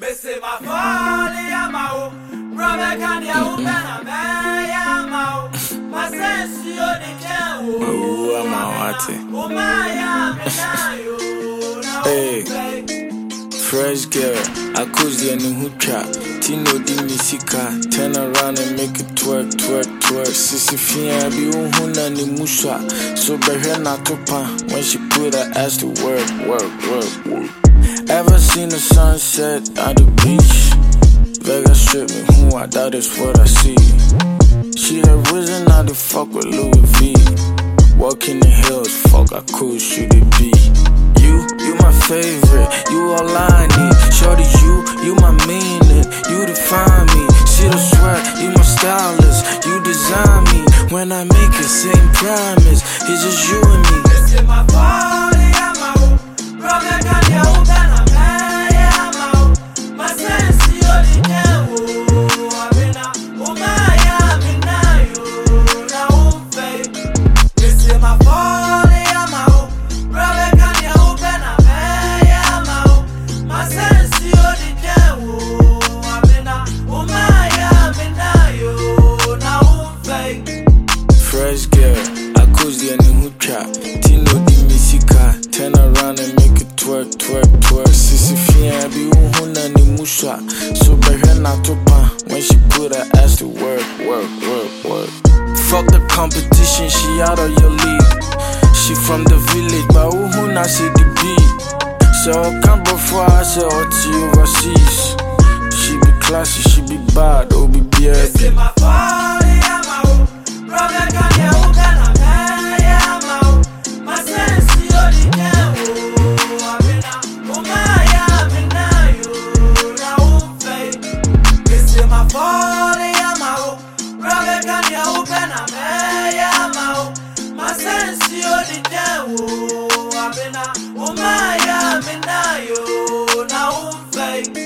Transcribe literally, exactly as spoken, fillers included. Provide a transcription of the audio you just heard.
Missy my folly, I'm out. Brother, can you open a man? I'm out. My sense, you're the cow. Oh, I'm out. Oh, my, Hey, fresh girl, I could the new trap. Tino di misika, turn around and make it twerk, twerk, twerk. Sissy Fia be uhuna ni musha. So behe na topa when she put her ass to work, work, work, work. Ever seen the sunset at the beach? Vegas strip me, who I doubt is what I see. She had risen out the fuck with Louis V. Walking the hills, fuck, I could shoot it be. You, you my favorite, you all I need. Shorty, you, you my meaning, you define me. See the sweat, you my stylist, you design me. When I make it, same promise, it's just you and me. This is my body, I'm out. Brother, can you open a man? I'm out. My sense, you're the cow. I've been out. Oh, my, I'm in now. Now, fake. This is my body, I'm out. Brother, can you open a man? I'm out. My sense, you're the cow. I've been out. Oh, my, I'm in now. Fake. Fresh girl, I coach the new trap. Tino di misika, turn around and make it twerk, twerk, twerk. Sissy Fia be uhuna ni musha. So behe na topa when she put her ass to work, work, work, work. Fuck the competition, she out of your league. She from the village, but uhuna say the beat. So come before I say all to overseas. She be classy, she be bad, oh be This is beard. my body, I'm out. Brother, can you open a man? I'm out. My sense, you're the cow. I've been out. Oh, my, I'm in now. Fake. This is my body, I'm out. Brother, can you open a man? I'm out. My sense, you're the cow. I've been out. Oh, my, I'm in now. Fake.